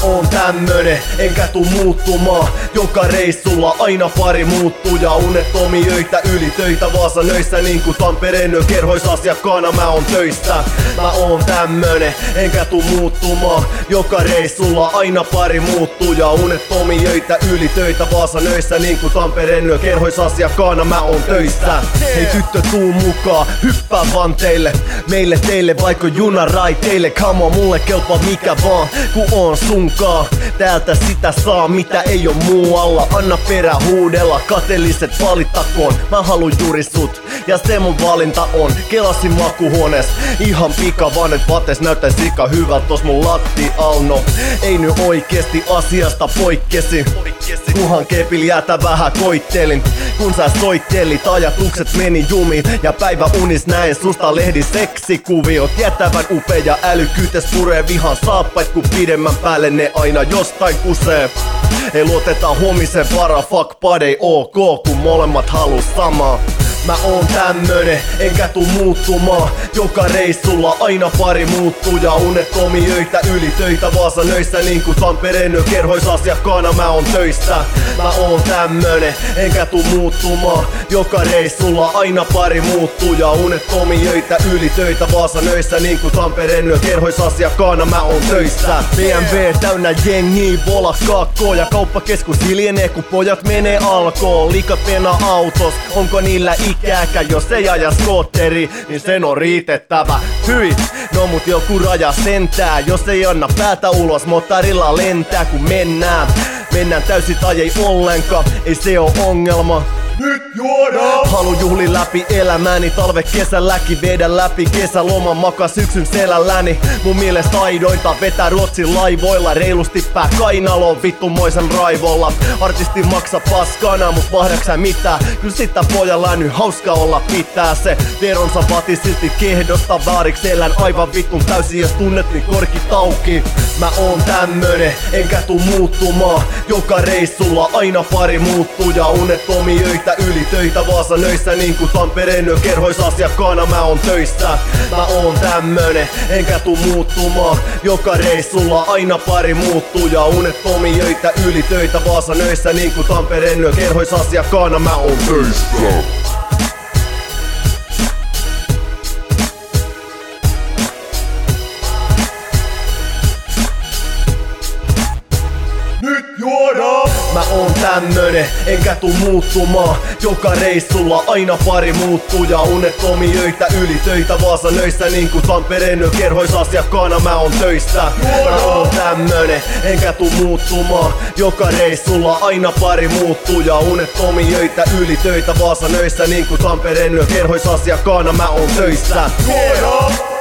oon tämmönen, enkä tuu muuttumaan. Joka reissulla aina pari muuttuja. Unettomiöitä yli töitä Vaasan öissä, niinku Tampereen kerhoisasiakkaana mä oon töistä. Mä oon tämmönen, enkä tuu muuttumaan. Joka reissulla aina pari muuttuja. Unettomiöitä yli töitä Vaasan öissä, niinku Tampereen kerhoisasiakkaana mä oon töistä. Hei tyttö, tuu mukaan, hyppää vaan teille. Meille teille vaikka junaraiteille. Come on, mulle kelpaa mikä vaan, ku on sunkaa. Täältä sitä saa, mitä ei oo muualla. Anna perä huudella, kateelliset valittakoon. Mä haluun juuri sut, ja se mun valinta on. Kelasin makuhuonees, ihan pika vaan, et vates näyttäis sika hyvältä tos mun lattialno. Ei nyt oikeesti asiasta poikkesi, kuhan kepil jäätä vähän koittelin. Kun sä soittelit, ajatukset meni jumiin. Ja päivä unis näin susta lehdi seksikuviot. Jättävän upea älykyytes puree vihan saappait, kun pidemmän päälle ne aina jostain kusee. Ei luoteta huomisen vara, fuck buddy, ok, kun molemmat halus samaa. Mä oon tämmönen, enkä tuu muuttumaan. Joka reissulla aina pari muuttuja. Unettomiöitä yli töitä Vaasan öissä, niinku Tampereen kerhoisasiakkaana mä oon töistä. Mä oon tämmönen, enkä tuu muuttumaan. Joka reissulla aina pari muuttuja. Unettomiöitä yli töitä Vaasan öissä, niinku Tampereen kerhoisasiakkaana mä oon töistä. BMW täynnä jengiä, vola kakkoa. Ja kauppakeskus hiljenee, kun pojat menee alkoon. Likat mennä autos, onko niillä ikääkä? Jos ei aja skootteri, niin sen on riitettävä. Hyi, no mut joku raja sentää. Jos ei anna päätä ulos, motorilla lentää kun mennään. Mennään täysin tai ei ollenkaan, ei se oo ongelma. Nyt juodaan! Halu juhli läpi elämäni, talve kesälläkin vedä läpi kesäloma, maka syksyn selälläni. Mun mielestä aidointa vetää Ruotsin laivoilla, reilusti pää kainaloon vittumoisen raivolla. Artisti maksa paskana, mut vahdaksä mitään? Kyllä sitä pojalla nyt hauska olla pitää se. Veronsa vaati silti kehdosta vaariksi, elän aivan vittun täysin, jos tunnet niin korkit auki. Mä oon tämmönen, enkä tuu muuttumaan. Joka reissulla aina pari muuttuja. Unettomiöitä yli töitä Vaasan öissä, niinku Tampereen kerhoisasiakkaana mä oon töissä. Mä oon tämmönen, enkä tuu muuttumaan. Joka reissulla aina pari muuttuja. Unettomiöitä yli töitä Vaasan öissä, niinku Tampereen kerhoisasiakkaana mä oon töissä. Nyt juodaan! Mä oon tämmönen, enkä tuu muuttumaan. Joka reissulla aina pari muuttuja. Unettomiöitä yli töitä Vaasan öissä, niinku Tampereen kerhoisasiakkaana mä oon töistä. Mä oon tämmönen, enkä tuu muuttumaan. Joka reissulla aina pari muuttuja. Unettomiöitä yli töitä Vaasan öissä, niinku Tampereen kerhoisasiakkaana mä oon töistä.